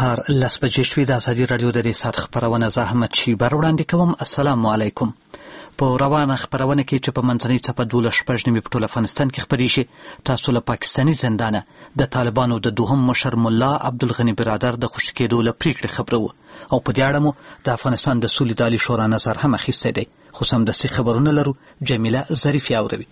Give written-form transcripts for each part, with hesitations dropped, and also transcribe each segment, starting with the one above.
سهار 10 بجې شوې. د ازادي راډیو د دې ساعت خپرونه زه احمد شیبر وړاندې کوم. السلام علیکم. په روانه خپرونه کې چې په منځنۍ څپه 12 په ټول افغانستان کې خپرې شي، تاسو له پاکستاني زندانه د طالبانو د دوهم مشر ملا عبدالغني برادر د خوشي کېدو له پریکړې خبره وه، او په دې اړه مو د افغانستان د سولې د عالي شورا نظر هم اخیستی دی. خو سمدستي خبرونه لرو. جمیله ظریفي اوروي.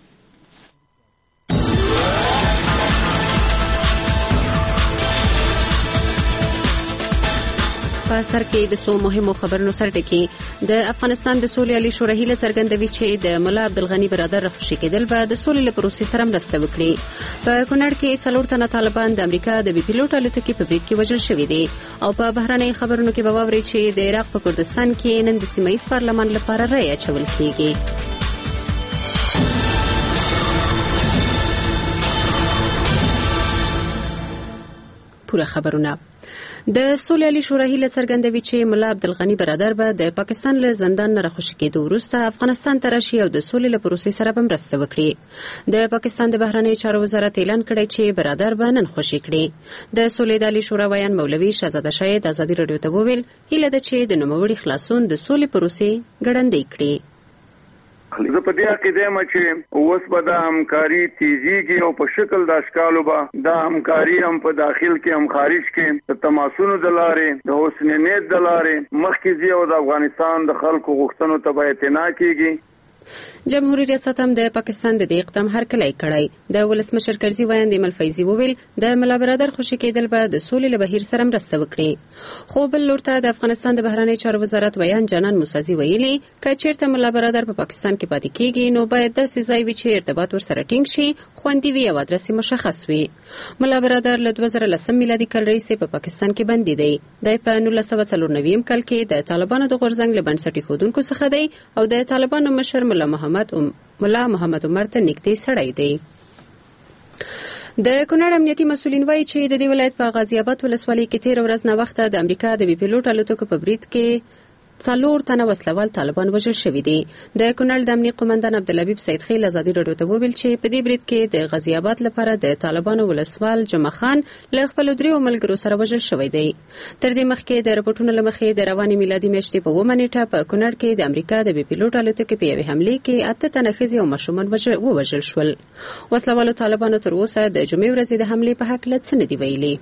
په سر کې د څو مهمو خبرونو سره ټکی د افغانستان د سولې عالي شورا هیله څرګندوي چې د ملا عبدالغني برادر خوشي کېدل به د سولې له پروسې سره مرسته وکړي. په کونړ کې 4 تنه طالبان د امریکا د بي پیلوټ الوتکې په برید کې وژل شوي دي. او په بهرنۍ خبرونو کې به واورئ چې د عراق په کردستان کې نن د سیمه ییز پارلمان لپاره رایه اچول کېږي. پوره خبرونه. د سولې عالي شورا هیله څرګندوي چې ملا عبدالغني برادر به د پاکستان له زندان نه راخوشي کېدو وروسته افغانستان ته راشي او د سولې له پروسې سره به مرسته وکړي. د پاکستان د بهرنۍ چارو وزارت اعلان کړی چې برادر به نن خوشي کړي. د سولې د عالي شورا ویان مولوي شهزاده شاهد ازادي راډیو ته وویل هیله ده چې د نوموړي خلاصون د سولې پروسې ګړندۍ کړي. زه په دې عقیده یم چې اوس به د همکاري تیزیږي او په شکل د اشکالو به د همکاري هم په داخل کې هم خارج کې د تماسونو د لارې د حسن نیت د لارې مخکې ځي او د افغانستان د خلکو غوښتنو ته به اعتنا کیږي. جمهوریت ریاست هم د پاکستان د دې اقدام هرکلی کړی. د ولسمشر کرزي ویاند ایمل فیضي وویل د ملا برادر خوشي کېدل به د سولې له بهیر سره مرسته وکړي. خو بل لور ته د افغانستان د بهرنۍ چارو وزارت ویان جانان موسازي ویلي که چیرته ملا برادر په پاکستان کې پاتې کېږي نو باید داسې ځای وي چې ارتباط ورسره ټینګ شي، خوندي وي او ادرس مشخص وي. ملا برادر له 2010 میلادي کال راهیسې په پاکستان کې بندي دی. د 1994 کال کې د طالبانو د غورځنګ له بنسټي ښودونکو څخه دی او د طالبانو مشر ملا محمد عمر ته نږدې سړی دی. د کونړ امنیتي مسولین وایي چې د دې ولایت په غازی آباد ولسوالۍ کې 13 ورځ نه وخته د امریکا د بي پیلوټ الوتکو په برید کې 4 تنه وسلوال طالبان وژل شوي دي. د کونړ د امنیت قومندان عبدالحبیب سید خیل ازادي راډیو ته وویل چې په دې برید کې د غازی آباد لپاره د طالبانو ولسوال جمع خان له خپل 3 ملګرو سره وژل شوی دی. تر دې مخکې د رپورټونو له مخې د روانې میلادي میاشتې په 9 نیټه په کونړ کې د امریکا د بي پیلوټ الوتکې په یوې حملې کې 8 تنه ښځې او ماشومان ووژل شول. وسلوالو طالبانو تر اوسه د جمعې ورځې د حملې په هکله څه نه دي ویلي.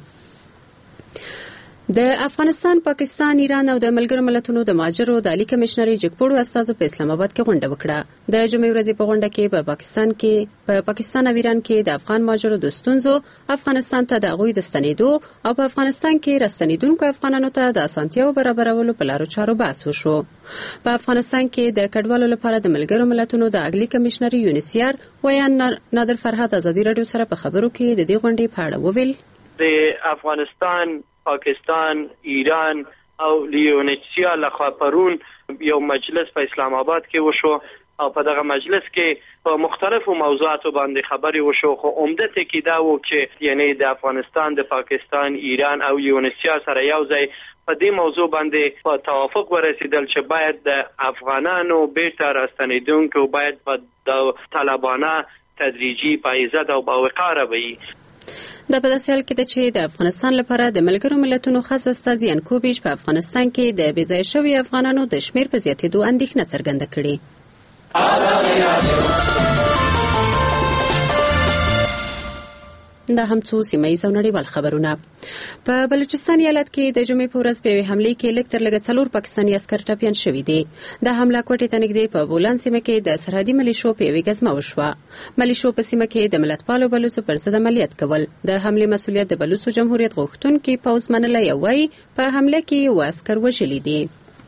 د افغانستان، پاکستان، ایران او د ملګرو ملتونو د مهاجرو د عالی کمشنري جګپوړو استازو په اسلام آباد کې غونډه وکړه. د جمعې ورځې په غونډه کې په پاکستان او ایران کې د افغان مهاجرو د ستونزو، افغانستان ته د هغوی د ستنېدو او په افغانستان کې راستنېدونکو افغانانو ته د اسانتیاو برابرولو په لارو چارو بحث وشو. په افغانستان کې د کډوالو لپاره د ملګرو ملتونو د عالی کمشنري یونیسیار ویان نادر فرهاد ازادي راډیو سره په خبرو کې د دې غونډې په اړه وویل. د افغانستان، پاکستان، ایران او لیونیسیا لخوا پرون یو مجلس په اسلام آباد کې وشو او په دغه مجلس کې په مختلفو موضوعاتو باندې خبرې وشو. خو عمده ټکی دا و چې یعنی د افغانستان، د پاکستان، ایران او لیونیسیا سره یو ځای په دې موضوع باندې په توافق ورسېدل چې باید د افغانانو بیرته راستنېدونکو باید په طالبانه تدریجي، پایزد او باوقاره وي. دا په داسې حال کې ده چې د افغانستان لپاره د ملګرو ملتونو خاص استازي یانکوبیچ په افغانستان کې د بې ځایه شوي افغانانو د شمېر په زیاتېدو اندېښنه څرګنده کړې. دا هم څو سیمه‌ییز او نړیوال خبرونه. په بلوچستان ایالت کې د جمعې په ورځ په یوې حملې کې لږ تر لږه 4 پاکستاني عسکر ټپیان شوي دي. د حمله کوټې ته نږدې په بولان سیمه کې د سرحدي ملیشو په یوې ګزمه وشوه. ملیشو په سیمه کې د ملتپالو بلوڅو پر ضد عملیات کول. د حملې مسؤلیت د بلوڅو جمهوریت غوښتونکي پوځ منلی او وایي په حمله کې 7 عسکر وژلي دي.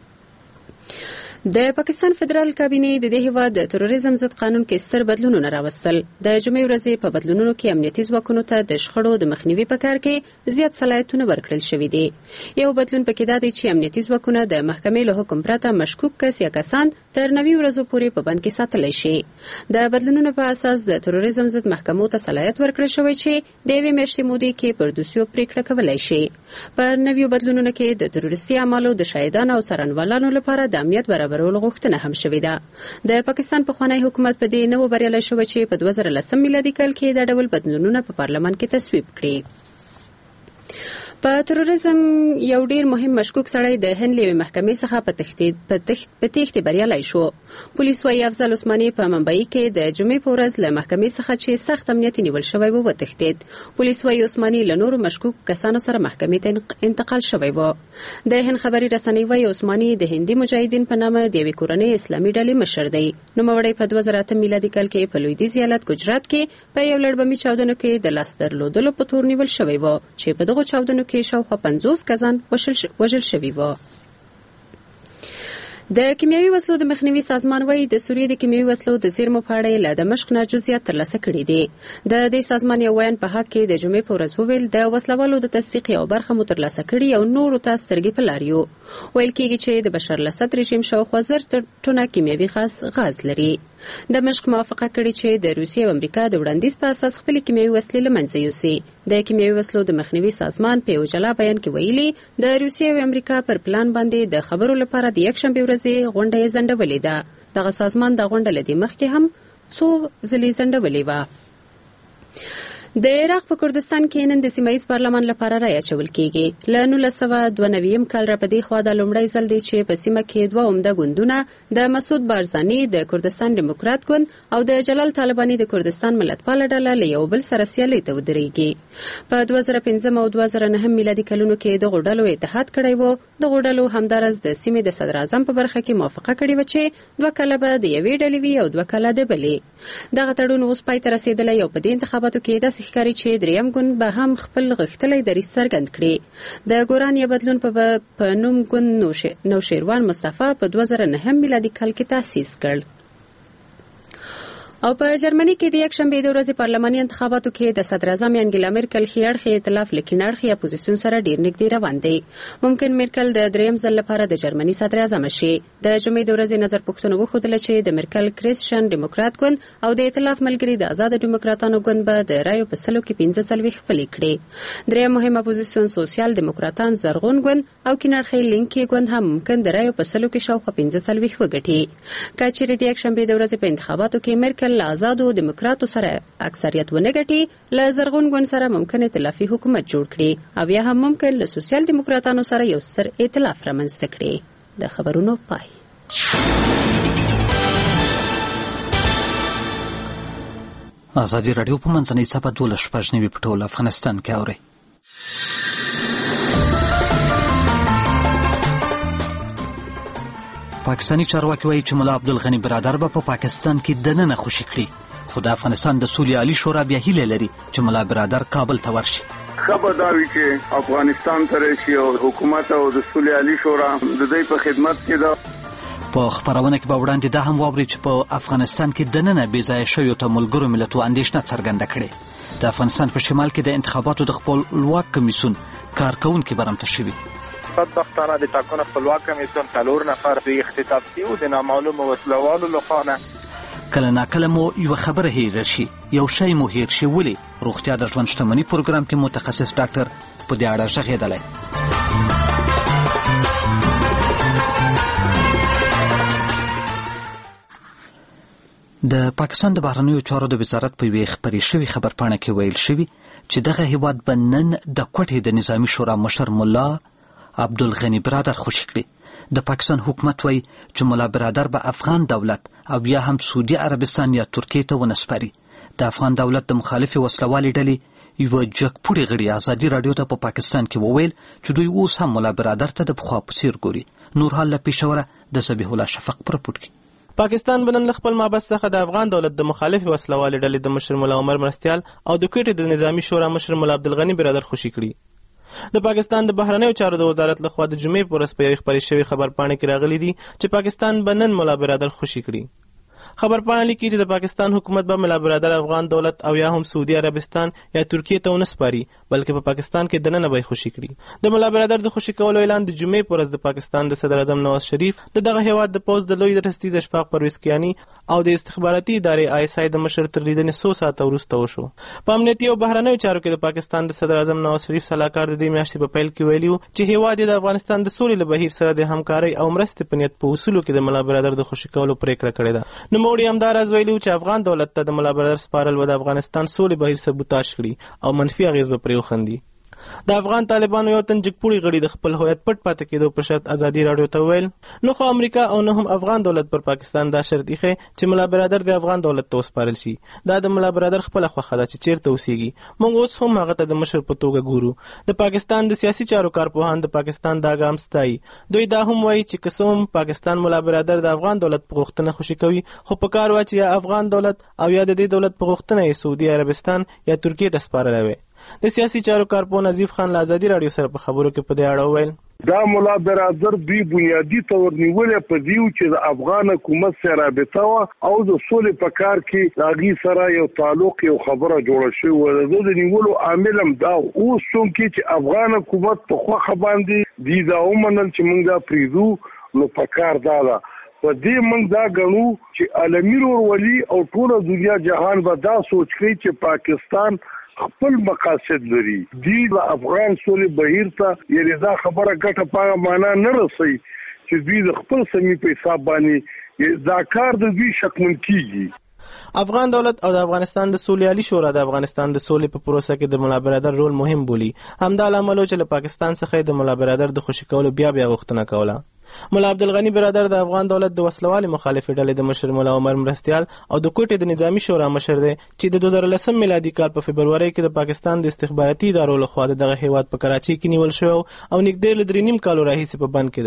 د پاکستان فدرال کابینه د دې هیواد د تروریزم ضد قانون کې ستر بدلونونه راوستل. د جمعې ورځې په بدلونونو کې امنیتي ځواکونو ته د شخړو د مخنیوي په کار کې زیات صلاحیتونه ورکړل شوي دي. یو بدلون پکې دا دی چې امنیتي ځواکونه د محکمې له حکم پرته مشکوک کس یا کسان تر 90 ورځو پورې په بند کې ساتلی شي. د بدلونونو په اساس د تروریزم ضد محکمو ته صلاحیت ورکړل شوی چې د یوې میاشتې مودې کې پر دوسیو پریکړه کولای شي. پر نویو بدلونونو کې د تروریستي اعمالو د شاهدانو او څارنوالانو لپاره د امنیت برابرولو غوښتنه هم شوې ده. د پاکستان پخوانی حکومت په دې نو بریالی شوی چې په 2010 میلادي کال کې د ډول بدلونونه په پارلمان کې تصویب کړي. په تروریزم یو ډیر مهم مشکوک سړی د هند له محکمې څخه په تښتې بریالی شو. پولیس وايي افضل عثماني په ممبئی کې د جمعې په ورځ له محکمې څخه چې سخت امنیت نیول شوی و وتښتید. پولیس وايي عثماني له نورو مشکوک کسانو سره محکمې ته انتقال شوی و. د هند خبري رسنۍ وايي عثماني د هندي مجاهدین په نامه د یوې کورنۍ اسلامي ډلې مشر دی. نوموړی په 2008 میلادي کال کې په لویدیځ ایالت ګجرات کې په یو لړبمي چاودنو کې د لاس درلودلو په تور نیول شوی و چې په دغه چاودنو کې شاوخوا 50 کسان وژل شوي وو. د کیمیاوي وسلو د مخنیوي سازمان وايي د سوریې د کیمیاوي وسلو د زیرمو په اړه له دمشق نه جزئیات ترلاسه کړي دي. د دې سازمان یو ویان په حق کې د جمعې په ورځ وویل د وسلوالو د تصدیق یو برخه مو ترلاسه کړي او نورو ته سترګې په لار یو. ویل کېږي چې د بشار الاسد رژیم شاوخوا 1000 ټنه کیمیاوي غاز لري. دمشق موافقه کړې چې د روسیې او امریکا د وړاندیز په اساس خپل کیمیاوي وسلې له منځه یوسي. د کیمیاوي وسلو د مخنیوي سازمان په یو جلا بیان کې ویلي د روسیې او امریکا پر پلان باندې د خبرو لپاره د یکشنبه ورځې غونډه ځنډولې ده. دغه سازمان د غونډې لدی مخکې هم څو ځلې ځنډولې و. د عراق په کردستان کې نن د سیمایي پارلمان لپاره رایه اچول کیږي. له 1992 کال را پدې خوا د لومړی ځل دی چې په سیمه کې دوه عمده ګوندونه د مسعود بارزانی د کردستان دیموکرات ګوند او د جلال طالبانی د کردستان ملتپاله ډله له یو بل سره سیالي ته ودرېږي. په 2015 او 2009 میلادي کلونو کې د غوډلو اتحاد کړی وو. د غوډلو همدارس د سیمې د صدر اعظم په برخه کې موافقه کړې و چې 2 کاله به د یوې ډلې وي او 2 کاله د بلې. دغه تړون اوس پای ته رسیدلی او په دې انتخاباتو کې د ښکاري چې دریم ګوند به هم خپل غښتلی دریځ څرګند کړي. د ګوران یا بدلون په نوم ګوند نوشیروان مصطفی په 2009 میلادي کال کې تاسیس کړ. او په جرمني کې د یکشنبه د ورځې پارلماني انتخاباتو کې د صدر اعظم انګیلا مرکل خیاړخي ائتلاف لکینړخي اپوزیسیون سره ډیر نږدې روان دی. ممکن مرکل د دریم ځل لپاره د جرمني صدر اعظم شي. د جمعې د ورځې نظر پوښتنه وښودله چې د مرکل کریسچن دیموکرات ګوند او د ائتلاف ملګري د آزاد دیموکراتانو ګوند به د رایو په سلو کې 15 خپلې کړي. دریم مهم اپوزیسیون سوسیال دیموکراتان زرغون ګوند او کینړخي لینکي ګوند هم ممکن د رایو په سلو کې شاوخوا 15 وګټي. کچېرې د یکشنبه د ورځې په انتخاباتو کې مرکل له آزادو دیموکراتو سره اکثریت ونه ګټي، له زرغون ګوند سره ممکن ائتلافي حکومت جوړ کړي او یا هم ممکن له سوسیال دیموکراتانو سره یو ستر ائتلاف رامنځته کړي. د خبرونو پای. ازادي راډیو په منځنۍ چاپه 12 په ټول افغانستان کې اوري. پاکستانی چارواکي وایي چې ملا عبدالغني برادر به په پاکستان کې دننه خوشي کړي، خو د افغانستان د سولې عالی شورا بیا هیله لري چې ملا برادر کابل ته ورشي. خبر دا وی چې افغانستان ته راشي او حکومت او د سولې عالی شورا د دې په خدمت کې ده. په خبرونه کې به وړاندې دا هم واوري چې په افغانستان کې دننه بې ځایه شویو ته ملګرو ملتونو اندېښنه څرګنده کړې. د افغانستان په شمال کې د انتخاباتو د خپلواک کمیسیون کارکونکي برمته شوي. بدبختانه د ټاکنو خپلواک کمیسیون 4 نفر د اختطاف شوي د نامعلومو وسلوالو لخوا نه. کله ناکله مو یو خبره هیر شي، یو شی مو هیر شي. ولې؟ روغتیا د ژوند شتمنۍ پروګرام کې متخصص ډاکټر په دې اړه غږېدلی. د پاکستان د بهرنیو چارو د وزارت په یوې خپرې شوې خبرپاڼه کې ویل شوي چې دغه هیواد به نن د کوټې د نظامی شورا مشر ملا عبدالغني برادر خوشي کړي. د پاکستان حکومت وایي چې ملا برادر به افغان دولت او یا هم سعودي عربستان یا ترکیې ته ونسپاري. د افغان دولت د مخالفې وسلوالې ډلې یوه جګپوړې غړي ازادي راډیو ته په پاکستان کې وویل چې دوی اوس هم ملا برادر ته د پخوا په څیر ګوري. نور حال له پېښوره د ذبیح الله شفق پر رپورټ کې. پاکستان بنن خپل مابس څخه د افغان دولت د مخالف وسلوال ډلې د مشر مولا عمر مرستيال او د کوټې د نظامی شورا مشر مولا عبدالغني برادر خوشي کړي. د پاکستان د بهرنیو چارو د وزارت لخوا د جمعې په ورځ په یوې خپرې شوې خبرپاڼه کې راغلي دي چې پاکستان بنن مولا برادر خوشي کړي. خبرپاڼه لیکي چې د پاکستان حکومت به مولا برادر افغان دولت او یا هم سعودي عربستان یا ترکیې ته ونسپاري، بلکې په پاکستان کې دننه به خوشي کړي. د مولا برادر د خوشي کولو اعلان د جمعې په ورځ د پاکستان د صدر اعظم نواز شریف، دغه هیواد د پوز د لوی درستیز اشفاق پرویز کیانی او د استخباراتي ادارې ISI د مشر تر لیدنې 100 ساعته وروسته وشو. په امنیتي او بهرنیو چارو کې د پاکستان د صدر اعظم نواز شریف سلاکار د دې میاشتې په پیل کې ویلي چې هیواد د افغانستان د سولې له بهیر سره د همکارۍ او مرستې په نیت په اصولو کې د مولا برادر د خوشي کولو پریکړه کړې ده. نوموړي همداراز ویلي چې افغان دولت ته د مولا برادر سپارل و د افغانستان سولې بهیر سبوتاژ کړي او منفي اغیز به پرې وخندي. د افغان طالبانو یو تن جګپوړي غړي د خپل هویت پټ پاتې کېدو په شرط ازادي راډیو ته وویل نو خو امریکا او نه هم افغان دولت پر پاکستان دا شرط ایښی چې ملا برادر د افغان دولت ته وسپارل شي. دا د ملا برادر خپله خوښه ده چې چیرته اوسیږي. موږ اوس هم هغه ته د مشر په توګه ګورو. د پاکستان د سیاسي چارو کارپوهان د پاکستان دا ګام ستایي. دوی دا هم وایي چې که څه هم پاکستان ملا برادر د افغان دولت په غوښتنه خوشي کوي، خو په کار وه چې یا افغان دولت او یا د دې دولت په غوښتنه یې سعودي عربستان یا ترکیې ته سپارلی وی. د سیاسي چارو کارپوه نظیف خان له ازادي راډیو سره په خبرو کې په دې اړه وویل دا ملا برادر دوی بنیادی تور نیولې په دیو چې د افغان حکومت سره رابطه وا او د سولې په کار کې داغي سره یو تعلق یو خبره جوړه شوې و. د نیولو عامل هم دا اوس څنګه چې افغان حکومت په خوخه باندې دی دا ومنل چې موږ دا پریزو نو په کار دا په دې موږ دا غنو چې عالمي ورولي او ټول دنیا جهان به دا سوچ کوي چې پاکستان خپل مقاصد لري. دی د افغان سولې بهیر ته یعنی دا خبره ګټه پاغه معنا نه رسي چې دوی د خپل سمي په حساب باندې دا کار د دوی شکمن کیږي. افغان دولت او د افغانستان د سولې عالی شورا د افغانستان د سولې په پروسه کې د ملا برادر رول مهم بولي. همدا لامل چې له پاکستان څخه د ملا برادر د خوشي کولو بیا غوښتنه کوله. ملا عبدالغنی برادر د افغان دولت د وسلوالې مخالفې ډلې د مشر ملا عمر مرستیال او د کوټې د نظامی شورا مشر دی چې د 2010 میلادي کال په فبروري کې د پاکستان د استخباراتي ادارو لخوا دغه هیواد په کراچۍ کې نیول شو او نږدې له 3.5 کالو راهیسې په بند کې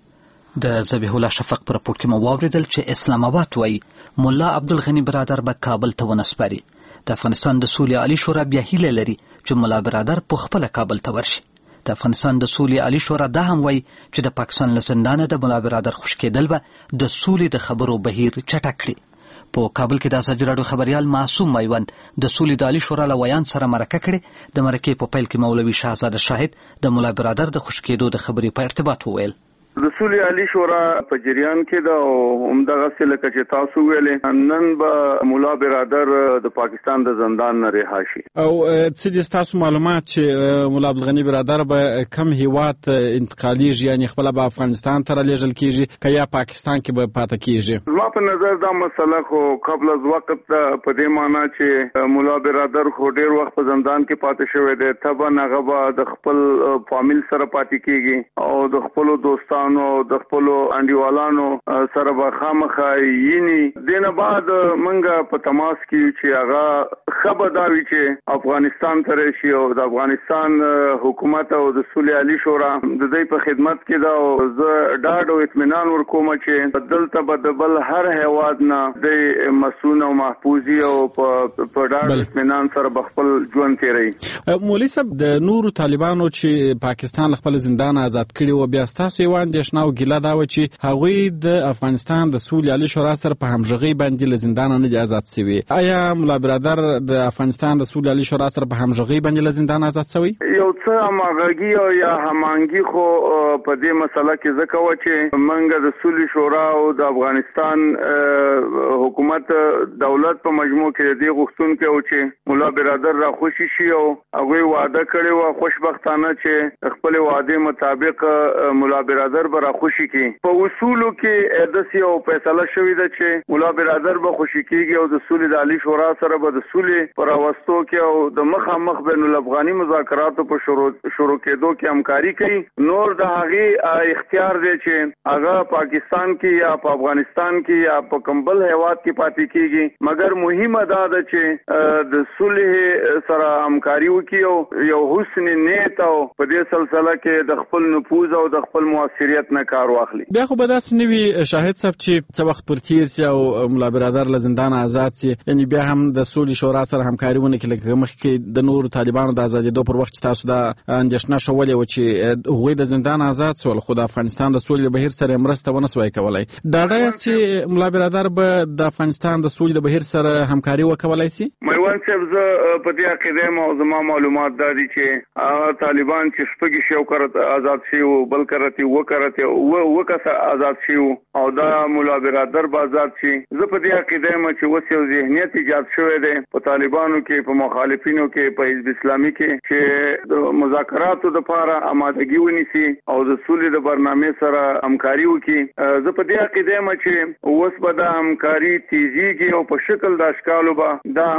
دی. د ذبیح الله شفق پر راپور کې مو واوریدل چې اسلام آباد وایي ملا عبدالغنی برادر به کابل ته ونسپاري. د افغانستان د سولې عالی شورا بیا هیله لري چې ملا برادر په خپل کابل ته ورشي. د افغانستان د سولې عالی شورا دا هم وایي چې د پاکستان له زندانه د ملا برادر خوش کېدل به د سولې د خبرو بهیر چټک کړي. په کابل کې د ازادي راډیو خبریال معصوم میوند د سولې د عالی شورا له ویان سره مرکه کړې. د مرکې په پیل کې مولوي شهزاده شاهد د ملا برادر د خوش کېدو د خبرې په ارتباط وویل د سولې عالی شورا په جریان کې دا همدغه څه لکه چې تاسو ویلې نن به مولا برادر د پاکستان د زندان نه رها شي. او څه دي تاسو معلومات چې مولا عبدالغنی برادر به کم هیواد انتقالیږي، یعنی خپل به افغانستان ته رالیږل کیږي که یا پاکستان کې به پاتې کیږي؟ زما په نظر دا مسله خو قبل از وخت په دې معنی چې مولا برادر خو ډیر وخت په زندان کې پاتې شوی دی، طبعا هغه به د خپل فامیل سره پاتې کیږي او د خپل دوستانو د خپل انډیوالانو سره به خامخا یینی. دینه بعد منګه په تماس کې چې هغه خبرداري چې افغانستان ته راشي او د افغانستان حکومت او د سولې عالی شورا د دې په خدمت کې دا او زه ډاډ او اطمینان ورکوم چې دلته بدبل هر هیواد نه د مسؤل او محفوظي او په ډاډ اطمینان سره بخپل ژوند تیری. مولوی صاحب د نورو طالبانو چې پاکستان خپل زندان آزاد کړي او بیا تاسو یې اندېښنه او ګیله دا و چې هغوی د افغانستان د سولې عالی شورا سره په همغږۍ باندې له زندان نه دي آزاد شوي. آیا ملا برادر د افغانستان د سولې عالی شورا سره په همغږۍ باندې له زندان آزاد شوی؟ یو څه همغږي او یا همانګي خو په دې مسله کې ځکه و چې منګه د سولې شورا او د افغانستان حکومت دولت په مجموع کې د غوښتونکو او چې مولا برادر را خوشي شي او هغه وعده کړی و خوشبختانه چې خپل وعده مطابق مولا برادر به را خوشي کی. په اصولو کې داسې یو فیصله شوې ده چې مولا برادر به خوشي کیږي او د سولې د عالی شورا سره به د سولې پر واستو کې او د مخامخ بین الافغاني مذاکراتو په شروع کېدو کې همکاري کوي. نور د هغه اختیار دی چې هغه پاکستان کې یا په افغانستان کې یا په کمبل هیواد کې پاتې کیږي، مګر مهمه دا ده چې د صلح سره همکاري وکړي او یو حسن نیت او په دې سلسله کې د خپل نفوذ او د خپل موثریت نه کار واخلي. بیا خو به داسې نه وي شاهد صاحب چې څه وخت پر تیر سي او مولا برادر له زندان آزاد سي، یعنی بیا هم د سولې شورا سره همکاري ونه کړي لکه مخکې د نورو طالبانو د ازادېدو پر وخت چې تاسو دا اندېښنه شولې وه چې هغوی د زندان آزاد سول خو د افغانستان د سولې بهیر سره مرسته ونه سوای کولی. ډاډه یاست چې مولا برادر به د افغانستان د سولې د بهیر سره همکاري وکولی سي؟ میوند صاحب زه په دې عقیده یم او زما معلومات دا دي چې هغه طالبان چې شپږ شي او کرت آزاد شي او بل کرت وکړه آزاد شي او دا مولا برادر به آزاد شي. زه په دې عقیده یم چې اوس یو ذهنیت ایجاد شوی دی په طالبانو کې، په مخالفینو کې، په حزب اسلامي کې چې د مذاکراتو لپاره آمادګي ونیسي او د سولې د برنامې سره همکاري وکړي. زه په دې عقیده یم چې اوس به دا همکاري تیزیږي او په شکل د اشکالو به دا همکاري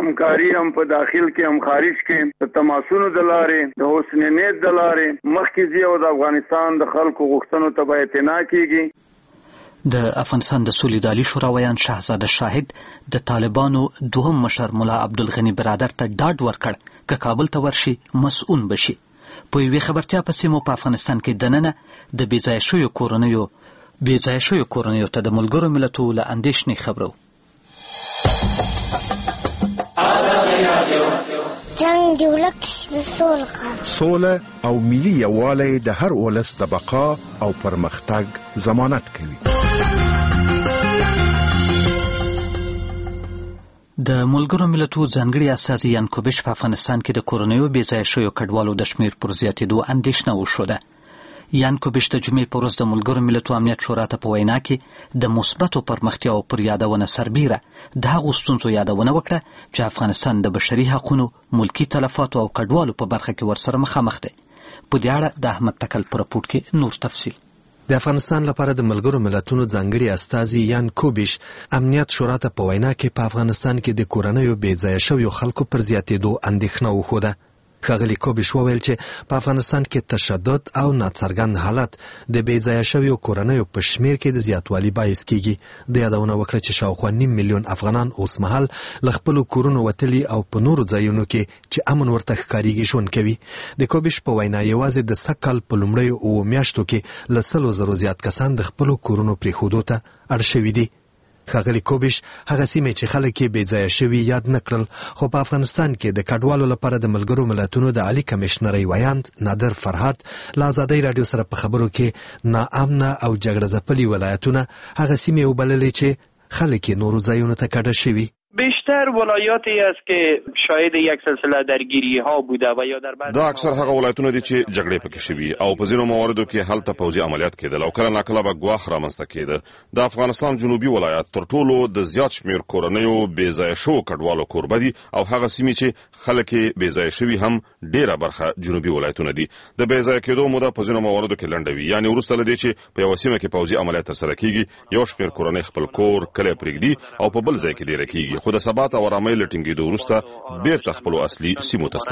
همکاري هم په داخل کې هم خارج کې د تماسونو د لارې د حسن نیت د لارې مخکې ځي او د افغانستان د خلکو غوښتنو ته به اعتنا کیږي. د افغانستان د سولې د عالي شورا ویان شهزاده شاهد د طالبانو دوهم مشر ملا عبدالغني برادر ته ډاډ ورکړ که کابل ته ورشي مسؤون بشي. په یوې خبرتیا پسې مو په افغانستان کې دننه د بېځایه شویو کورنیو ته د ملګرو ملتونو له اندېښنې خبرو. جنگ دی ولک سوله او ملي یووالی د هر ولس د بقا او پرمختګ ضمانت کوي. د ملګرو ملتونو ځانګړي استازي یان کوبش په افغانستان کې د کورنیو بېځایه شویو کډوالو د شمېر پر زیاتېدو اندېښنه وښوده. یان کوبش د جمعې په ورځ د ملګرو ملتونو امنیت شورا ته په وینا کې د مثبتو پرمختیاو پر یادونه سربیره د هغو ستونزو یادونه وکړه چې افغانستان د بشري حقونو، ملکي تلفاتو او کډوالو په برخه کې ورسره مخامخ دی. په دې اړه د احمد تکل په راپورټ کې نور تفصیل. د افغانستان لپاره د ملګرو ملتونو ځانګړي استازي یان کوبش امنیت شورا ته په وینا کې په افغانستان کې د کورنیو بېځایه شویو خلکو پر زیاتېدو اندېښنه وښوده. ښاغلي کوبش وویل چې په افغانستان کې تشدد او ناڅرګند حالت د بېځایه شویو کورنیو په شمېر کې د زیاتوالي باعث کیږي. د یادونه وکړه چې شاوخوا 9 میلیون افغانان اوس مهال له خپلو کورونو وتلي او په نورو ځایونو کې چې امن ورته ښکارېږي ژوند کوي. د کوبش په وینا یوازې د سږ کال په لومړیو 9 میاشتو کې له 100,000 زیات کسان د خپلو کورونو پرېښودو ته اړ شوي دي. ښاغلي کوبش هغه سیمې چې خلک یې بېځایه شوي یاد نه کړل، خو په افغانستان کې د کډوالو لپاره د ملګرو ملتونو د عالي کمشنرۍ ویاند نادر فرهاد له ازادۍ راډیو سره په خبرو کې ناامنه او جګړه ځپلي ولایتونه هغه سیمې وبللې چې خلک یې نورو ځایونو ته کډه شوي. بیشتر ولایاتی است که شاهد یک سلسله درگیری ها بوده و یا در بعض دا اکثر هغه ولایتونه دي چې جګړې پکې شوي او په ځینو مواردو کې هلته پوځي عملیات کېدل او کله ناکله به ګواښ رامنځته کېده. د افغانستان جنوبي ولایت تر ټولو د زیات شمېر کورنیو بېځایه شوو کډوالو کوربه دي او هغه سیمې چې خلک یې بېځایه شوي هم ډېره برخه جنوبي ولایتونه دي. د بېځایه کېدو موده په ځینو مواردو کې لنډه وي، یعنې وروسته له دې چې په یوه سیمه کې پوځي عملیات ترسره کېږي یو شمېر کورنۍ خپل کور کلی پرېږدي او په بل ځای کې دېره کېږي، خو د ثبات او آرامۍ له ټینګېدو وروسته بیرته خپلو اصلي سیمو ته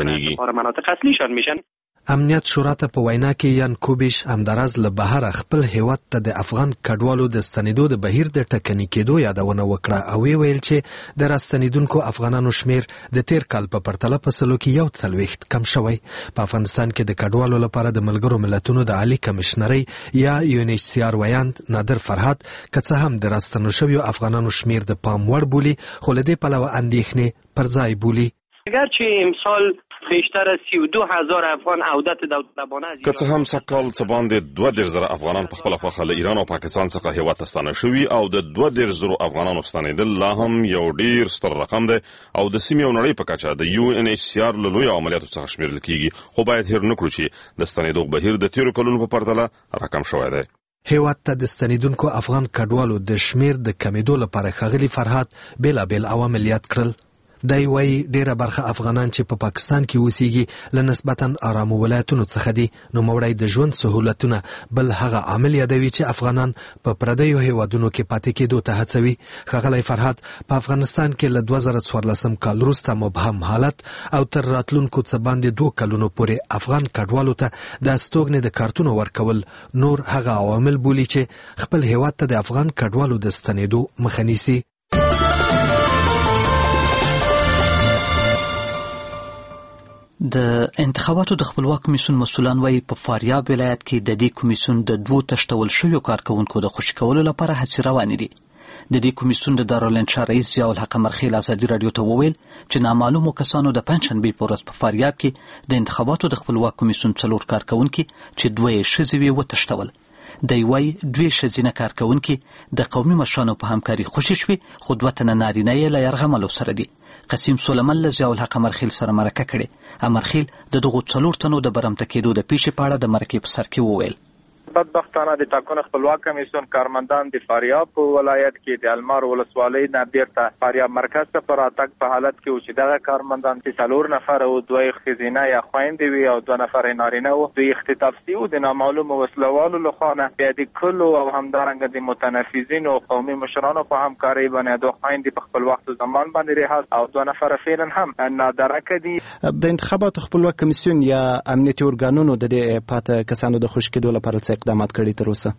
ستنېږي. امنیت شورا ته په وینا کې یان کوبش همداراز له بهره خپل هیواد ته د افغان کډوالو د ستنېدو د بهیر د ټکني کېدو یادونه وکړه او ویل چې د راستنېدونکو افغانانو شمیر د تیر کال په پرتله په 40 کم شوی. په افغانستان کې د کډوالو لپاره د ملګرو ملتونو د عالي کمشنرۍ یا UNHCR ویاند نادر فرهاد که څه هم د راستنو شویو افغانانو شمیر د پام وړ بولي، خو له دې پلوه اندېښنې پر ځای بولي. اگرچه امسال بیشتر از 32,000 افغان عودت دولتمندانه از که څه هم سږکال څه باندې 22,000 افغانان په خپله خوښه له ایران او پاکستان څخه هېواد ته ستانه شوي او د 22,000 افغانانو ستنېدل لا هم یو ډېر ستر رقم دی او د سیمې او نړۍ په کچه د UNHCR له لویو عملیاتو څخه شمېرل کېږي، خو باید هېر نه کړو چې د ستنېدو بهیر د تېرو کلونو په پرتله راکم شوی دی. هیواد ته د ستنېدونکو افغان کډوالو د شمیر د کمیدو لپاره ښاغلي فرهاد بېلابېل عوامل یاد کړل. دی وایي ډېره برخه افغانان چې په پاکستان کې اوسېږي له نسبتا آرامو ولایتونو څخه دي، نوموړی د ژوند سهولتونه بل هغه عامل یادوي چې افغانان په پردیو هیوادونو کې پاتې کېدو ته هڅوي. ښاغلی فرهاد په افغانستان کې له 2014 کال وروسته مبهم حالت او تر راتلونکو څه باندې 2 کلونو پورې افغان کډوالو ته د استوګنې د کارتونو ورکول نور هغه عوامل بولي چې خپل هیواد ته د افغان کډوالو د ستنېدو مخه نیسي. د انتخاباتو د خپلواک کمیسیون مسؤلان وايي په فاریاب ولایت کې د دې کمیسیون د 2 تشتول شویو کارکونکو د خوشي کولو لپاره هڅې روانې دي. د دې کمیسیون د دارالانشا رئیس ضیاء الحق مرخیل ازادي راډیو ته وویل چې نامعلومو کسانو د پنځشنبې په ورځ په فاریاب کې د انتخاباتو د خپلواک کمیسیون 4 کارکونکي چې 2 یې ښځې وې وتښتول. دی وايي 2 ښځینه کارکونکي د قومي مشرانو په همکاري خوشي شوي، خو 2 تنه نارینه یې له یرغملو سره دي. قسیم سلیمان له ضیاء الحق مرخیل سره مرکه کړې. امرخیل د دغو 4 تنو د برمته کېدو د پیښې په اړه د مرکې په سر کې وویل بدبختانه د ټاکنو خپلواک کمیسیون کارمندان د فاریاب په ولایت کې د المار ولسوالۍ نه بیرته فاریاب مرکز ته پر اتک په حالت کې چې دغه کارمندان چې 4 نفر او 2 ښځینه یا خويندې وي او 2 نفر نارینه وو دوی اختطاف شوي د نامعلومو وسلوالو لخوا نه بیا د کلو او همدارنګه د متنفذین او قومي مشرانو په همکارۍ باندې 2 خويندې په خپل وخت زمان باندې رها او 2 نفر فعلا هم نادرکه دي. د انتخاباتو خپلواک کمیسیون یا امنیتي ارګانونو د دې پاتې کسانو د خوش کېدو لپاره څه اقدامات کړي تر اوسه؟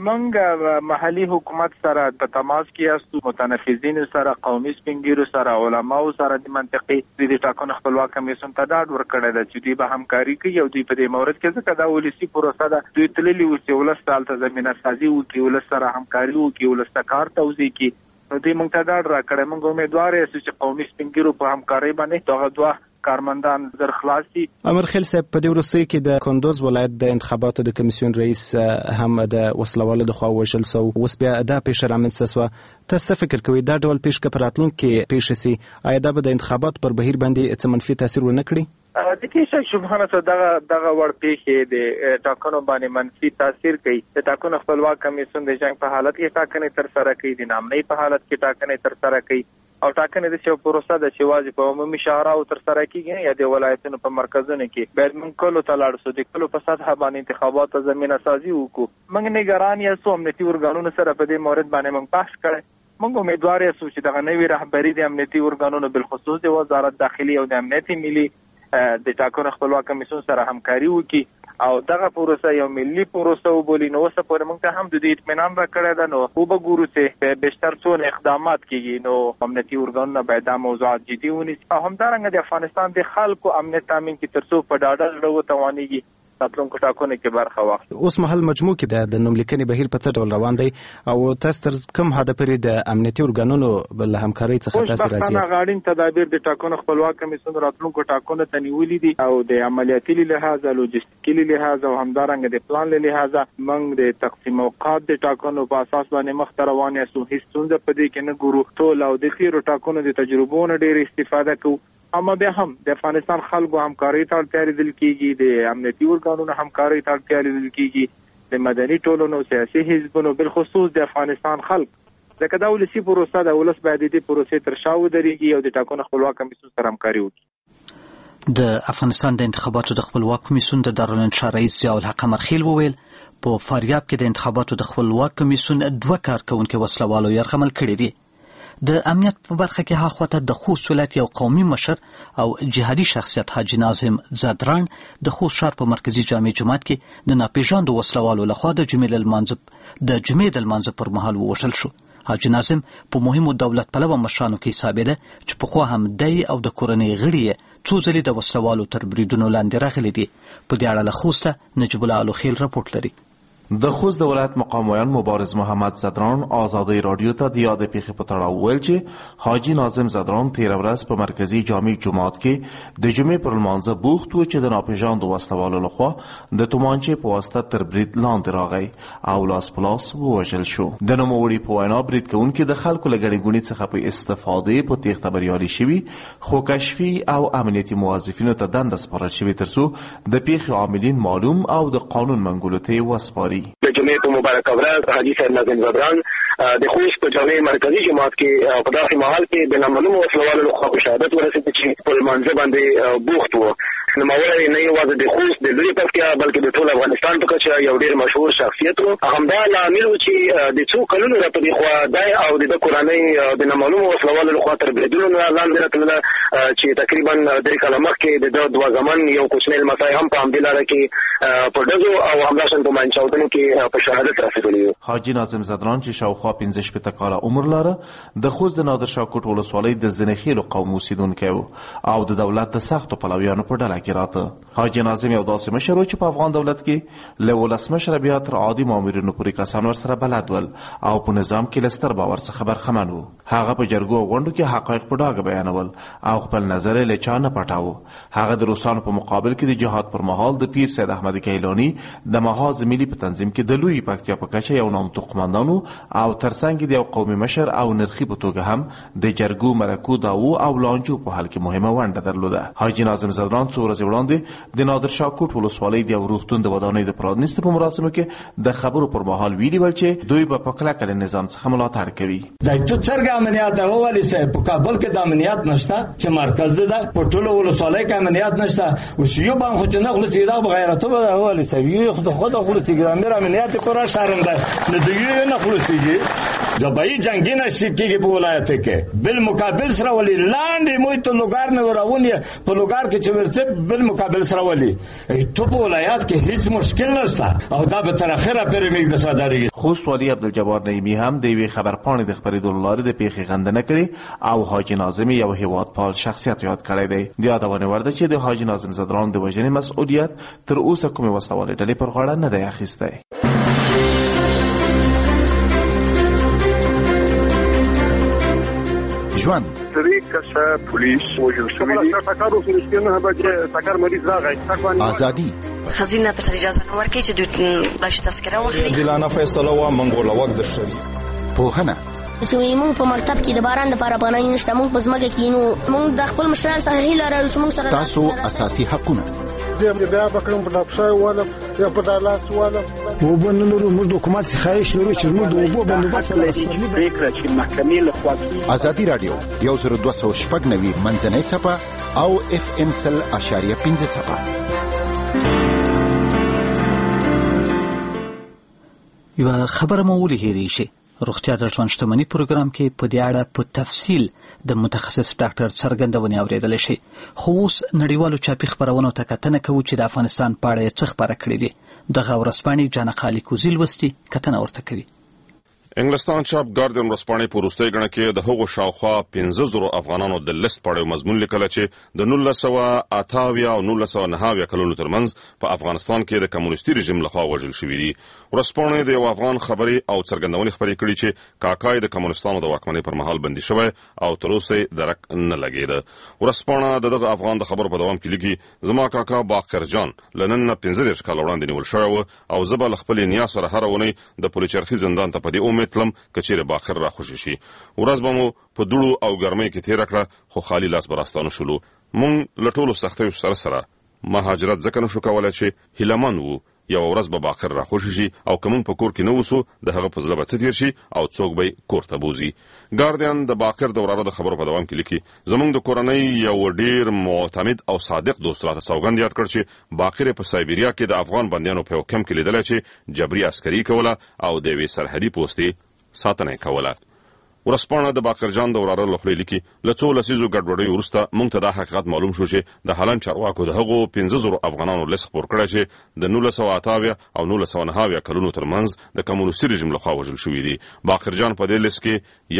موږ محلي حکومت سره په تماس کې یاستو، متنفذین سره، قومي سپینګیرو سره، علماو سره د منطقي د ټاکنو خپلواک کمیسیون ته ډاډ ورکړی دی چې دوی به همکاري کوي او دوی په دې مورد کې ځکه دا ولسي پروسه ده دوی تللي وو چې ولس ته زمینه سازي وکړي، ولس سره همکاري وکړي، ولس ته کار توضیح کړي. نو دوی موږ ته ډاډ راکړی. موږ امیدوار یو چې قومي سپینګیرو په همکارۍ باندې دغه 2 کارمندان در خلاص دي. امر خیل صاحب په دې وروستۍ کې د کندوز ولایت د انتخاباتو د کمیسیون رئیس هم د وسلوالو د خوا وژل سو، اوس بیا دا پیښه رامنځته سوه. تاسو فکر کوئ دا ډول پیښه په راتلونکي پیښه سي آیا دا به د انتخاباتو پر بهیر باندې څه منفي تاثیر ونه کړي؟ د کې شبهه څه دغه ور پیښې د ټاکنو باندې منفي تاثیر کوي. د ټاکنو خپلواک کمیسیون د جنگ په حالت کې ټاکنې تر سره کوي، د نامنۍ په حالت کې ټاکنې تر سره کوي او ټاکنې د څو پروسه د شواجی په عمومي شاهراو تر سره کیږي یا د ولایتونو په مرکزونو کې باید موږ کولو ته لاړ شو، د کولو په سطح باندې انتخاباتو زمينه سازي وکړو. موږ نگران یا سو امنیتي ارګانونو سره په دې مورد باندې موږ بحث کړی. موږ امیدوار یو چې دغه نوی رهبری د امنیتي ارګانونو بالخصوص د وزارت داخلي او د امنیت ملي د ټاکنو خپلواک کمیسیون سره همکاري وکړي او دغه پروسه یو ملي پروسه وبولي. نو اوس پورې موږ ته هم د دې اطمینان راکړی ده. نو وګورو چې بهتر څو اقدامات کیږي. نو امنیتي ارګانونه باید دا موضوعات جدي ونیسي او همدارنګه د افغانستان د خلکو امنیت تامین کړي ترڅو په ډاډه زړه وتوانیږي راتلونکو ټاکنو کې برخه واخلي. اوس مهال مجموع کې د نوملیکنې بهیر په څه ډول روان دی او تاسو تر کوم حد پورې د امنیتي ارګانونو بل همکارۍ څخه تاسو راځي؟ اوس غاړین تدابیر د ټاکنو خپلواک کمیسیون راتلونکو ټاکنو ته نیولې دي او د عملیاتي لحاظ، لوجستیکي لحاظ او همدارنګه د پلان لحاظ موږ د تقسیم اوقات د ټاکنو په اساس باندې مخ ته روان یو. هیڅ څنګه په دې کې نه ګورو. ټول او د خیرو ټاکنو د تجربو نه ډېر استفاده کوو. اما بیا هم د افغانستان خلکو همکارۍ ته اړتیا لیدل کیږي، د امنیتي ارګانونو همکارۍ ته اړتیا لیدل کیږي، د مدني ټولنو، سیاسي حزبونو، بالخصوص د افغانستان خلک ځکه دا ولسي پروسه ده. ولس باید د دې پروسې تر شا ودرېږي او د ټاکنو خپلواک کمیسیون سره همکاري وکړي. د افغانستان د انتخاباتو د خپلواک کمیسیون د دارالانشا رئیس ضیاء الحق امرخیل وویل په فاریاب کې د انتخاباتو د خپلواک کمیسیون 2 کارکونکو وسلوالو یرغمل کړي دي. د امنیت په برخه کې هاخواته د خوست ولایت یو قومي مشر او جهادي شخصیت حاجی ناظم زادران د خوست ښار په مرکزي جامع جومات کې د ناپېژاندو وسلوالو لخوا د جمعې د لمانځه پر مهال ووژل شو. حاجی ناظم په مهمو دولت پلوه مشرانو کې حسابېده چې پخوا هم دی او د کورنۍ غړي یې څو ځلې د وسلوالو تر بریدونو لاندې راغلي دي. په دې اړه له خوسته نجیب الله الوخیل راپورټ لري. د خوست د ولایت مقام ویان مبارز محمد زدران آزادی رادیو ته د یاد پیښې په تړاو ویل چې حاجی ناظم زدران تېره ورځ په مرکزي جامع جومات کې د جمعې پر لمانځه بوخت و چې د ناپېژاندو وسلوالو لخوا د تومانچې په واسطه تر برید لاندې راغی او لاس په لاس ووژل شو. د نوموړي په وینا برید کوونکي د خلکو له ګڼې ګوڼې څخه په استفادې په تېښته بریالي شوي، خو کشفي او امنیتي موظفینو ته دنده سپارل شوې ترڅو د پیښې عاملین معلوم او د قانون منګولو ته وسپاري. د جمعې په مبارکه ورځ حاجي صاحب ناظم زدران د خوست په جامع مرکزي جماعت کې په داسې مهال کې د نامعلومو وسلوالو لخوا په شهادت ورسېد چې په لمانځه باندې بوخت و. نوموړی نه یوازې د خوست د لوی پکتیا بلکې د ټول افغانستان په کچه یو ډېر مشهور شخصیت و. همدا لامل و چې د څو کلونو راپدې خوا دی او د کورنۍ د نامعلومو وسلوالو لخوا تر بریدونو لاندې راتلله چې تقریبا 3 کاله مخکې د 2 زمن یو کوچنی لمسی هم په همدې لاره کې په ډزو او همداشان په منچاودنو کې په شهادت رسېدلی و. حاجي ناظم زدران چې شاوخوا 15 کاله عمر لاره د خوست د نادرشاه کوټ ولسوالۍ د زنخیلو قوم اوسیدونکی و او د دولت د سختو پلویانو په ډله کې راته. حاجي ناظم یو داسې مشر و چې په افغان دولت کې له ولسمشره بیا تر عادي مامورینو پورې کسان ورسره بلد ول او په نظام کې له ستر باور څخه برخمن و. هغه په جرګو او غونډو کې حقایق په ډاګه بیانول او خپل نظر له چا نه پټاوه. هغه د روسانو په مقابل کې د جهاد پر مهال د پیر سید احمد کیلانی د محاذ ملي په تنظیم کې د لوی پکتیا په کچه یو نامتو قومندان او ترڅنګ د یو قومي مشر او نرخي په توګه هم د جرګو مرکو داو او لانجو په حل کې مهمه ونډه درلوده. حاجي ناظم زدران څو ورځې وړاندې د نادر شاه کوټ ولسوالۍ د یو روغتون د ودانۍ د پرانیستو په مراسمو کې د خبرو پر مهال ویلي ول چې دوی به په کلکه له نظام څخه ملاتړ کوي. د تو څرګه امنیت او ولې سه په کابل کې د امنیت نشته چې مرکز ده په ټولو ولسوالۍ کې امنیت نشته او یو باندې خو نه خلاصي دا بغیرته به ولې سه یو خود خلاصي ګرامر امنیت کورا شرمنده نه دی نه خلاصيږي جبای جنگی نشي کېږي په ولایت کې بل مقابل سره ولې لاندې موي ته لوګار نه ورونی په لوګار کې چې ورته بل مقابل سره ولې ته په ولایت کې هیڅ مشکل نشته او دا به تر اخره پرې میږي صدري. خوست والي عبدالجبار نعیمی هم د وی خبرپاڼې د خبرېدو لارې د پیښې غندنه کړې او حاجی ناظم یو هیوادپال شخصیت یاد کړی دی. د یادونه ورده چې د حاجی ناظم زدران د وژنې مسؤلیت تر اوسه کومې وسلوالې ډلې پر غاړه نه دی اخیستی. ژوند ازادي خزینه تر اجازه نه ورکړي چې دوی باش تذکره واخلي. دلانه فیصله وا منګوله وخت د شری پوهنه چې موږ په مکتب کې د باران لپاره پناه نشته موږ په ځمکه کې نو موږ د خپل مشران سره هیله لرو چې موږ سره تاسو اساسي حقونه زه بیا بکرم په لپښای ولم یا په دالاس ولم وبنلو موږ د حکومت څخه خواهش لرو چې موږ د اوبو بندوبست فکر چې محکمې له خوا ازادي رادیو 1290 منځنۍ چپه او اف ام سل اشاریه 15 چپه. یو خبره مو ولې هېرې شي روغتیا د ژوند شتمنۍ پروګرام کې په دې اړه په تفصیل د متخصص ډاکټر څرګندونې اورېدلی شي. خو اوس نړیوالو چاپي خپرونو ته کتنه کوو چې د افغانستان په اړه یې څه خپاره کړي دي. دغه ورځپاڼې جانقالي کوزي لوستي کتنه ورته کوي. انګلستان چاپ ګاردین ورځپاڼې په وروستۍ ګڼه کې د هغو شاوخوا 15,000 افغانانو د لیست په اړه مضمون لیکلی چې د 1988 او 1990 کلونو ترمنځ په افغانستان کې د کمونیستي رژیم لخوا وژل شوي دي. ورځپاڼې د یو افغان خبرې او څرګندونې خپرې کړي چې کاکای د کمونیستانو د واکمنۍ پر مهال بندي شوی او تر اوسه درک نه لګېده. ورځپاڼه دغه افغان د خبرو په دوام کې لیکي زما کاکا باقر جان لنن 15 کال وړاندې نیول شوی و او زه به له خپلې نیا سره هره اونۍ د پولیچرخي زندان ته په دې امید تلم کچېره باخر را خوشي شي. ورځ به مو په دوړو او ګرمۍ کې تېره کړه خو خالی لاس به راستانه شولو. مونږ له ټولو سختیو سره مهاجرت ځکه نشو کولی چې هیلهمن وو یو ورځ به باخر را خوشي شي او که مونږ په کور کې نه اوسو د هغه په زړه به څه تېر شي او څوک به کور ته بوځي. ګاردین د باخر د وراره د خبرو په دوام کې لیکي زمونږ د کورنۍ یو ډیر معتمد او صادق دوست راته سوګند یاد کړ چې باخر په سایبریا کې د افغان بندیانو په کم کې لیدل چې جبري عسکري کوله او د وی سرحدي پوسټي ساتنه کوله. ورځپاڼه د باقر جان د وراره له خولې لیکي له څو لسیزو ګډوډۍ وروسته موږ ته دا حقیقت معلوم شو چې د هالند چارواکو د هغو 15,000 افغانانو لیست خپور کړی چې د 1988 او 1990 کلونو ترمنځ د کمونیستي رژیم لخوا وژل شوي دي. باقر جان په دې لیست کې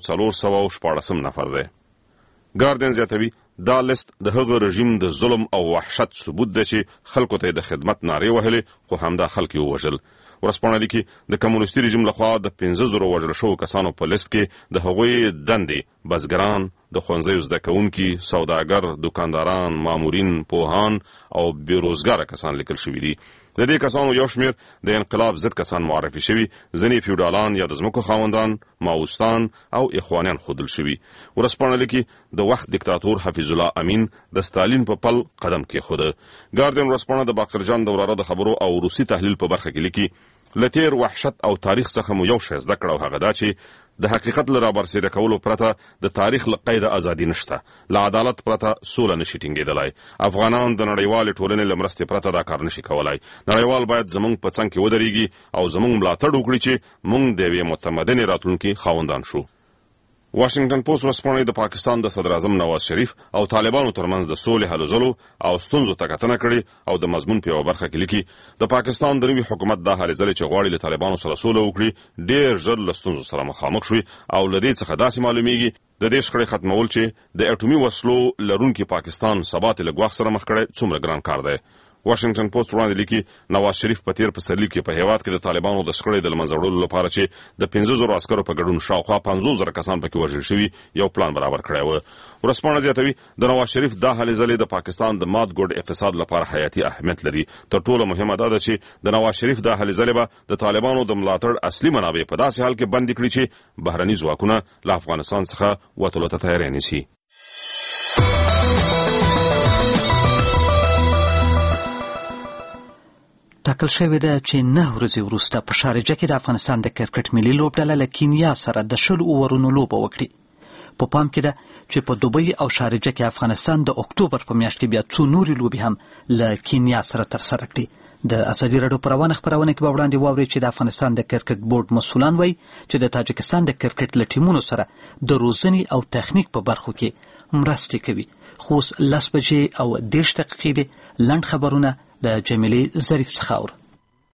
1414 نفر دی. ګاردین زیاتوي دا لیست د هغه رژیم د ظلم او وحشت ثبوت دی چې خلکو ته د خدمت نارې وهلې خو همدا خلک یې ووژل. ورځپاڼه لیکي د کمونیستي رژیم لخوا د 15,000 وژل شوو کسانو په لیست کې د هغوی دندې بزګران، د ښوونځیو زده کوونکي، سوداګر، دکانداران، مامورین، پوهان او بیروزګاره کسان لیکل شوي دي. د دې کسانو یو شمیر د انقلاب ضد کسان معرفي شوي، ځینې فیوډالان یا د ځمکو خاوندان، ماوستان او اخوانیان ښودل شوي. ورځپاڼه لیکي د وخت دیکتاتور حفیظ الله امین د ستالین په پل قدم کېښوده. ګاردین ورځپاڼه د باقر جان د وراره د خبرو او روسي تحلیل په برخه کې لیکي له تیر وحشت او تاریخ څخه مو یو شی زده کړ او هغه دا چې د حقیقت له رابرسېره کولو پرته د تاریخ له قیده ازادي نشته. له عدالت پرته سوله نشي ټینګېدلی. افغانان د نړیوالې ټولنې له مرستې پرته دا کار نشي کولی. نړیوال باید زموږ په څنګ کې ودرېږي او زموږ ملاتړ وکړي چې موږ د یوې متمدنې راتلونکي خاوندان شو. واشنگټن پوسټ ورځپاڼې د پاکستان د صدر اعظم نواز شریف او طالبانو ترمنځ د سولې هلو ځلو او ستونزو ته کتنه کړې او د مضمون په یوه برخه کې لیکي د پاکستان د نوي حکومت دا هلې ځلې چې غواړي له طالبانو سره سوله وکړي ډېر ژر له ستونزو سره مخامخ شوي او له دې څخه داسې معلومیږي د دې شخړې ختمول چې د اټومي وسلو لرونکي پاکستان ثبات له ګواښ سره مخ کړی څومره ګران کار دی. واشنگټن پوسټ وړاندې لیکي نواز شریف په تیر پسرلي کې په هیواد کې د طالبانو د شخړې د له منځه وړلو لپاره چې د 15,000 عسکرو په ګډون شاوخوا 50,000 کسان پکې وژل شوي یو پلان برابر کړی و. ورځپاڼه زیاتوي د نواز شریف دا هلې ځلې د پاکستان د مات ګوډ اقتصاد لپاره حیاتي اهمیت لري. تر ټولو مهمه دا ده چې د نواز شریف دا هلې ځلې به د طالبانو د ملاتړ اصلي منابع په داسې حال کې بندي کړي چې بهرني ځواکونه له افغانستان څخه وتلو ته تیاری نیسي. ټاکل شوې ده چې 9 ورځې وروسته په شارجه کې د افغانستان د کرکټ ملي لوبډله له کینیا سره د 20 اوورونو لوبه وکړي. په پام کې ده چې په دوبۍ او شارجه کې افغانستان د اکتوبر په میاشت کې بیا څو نورې لوبې هم له کینیا سره ترسره کړي. د ازادي راډیو په روانه خپرونه کې به وړاندې واورئ چې د افغانستان د کرکټ بورډ مسؤلان وایي چې د تاجکستان د کرکټ له ټیمونو سره د روزنې او تخنیک په برخو کې مرستې کوي. خو 10 بجې او 10 دقیقې لنډ خبرونه د جمیلې ظریف څخه اورو.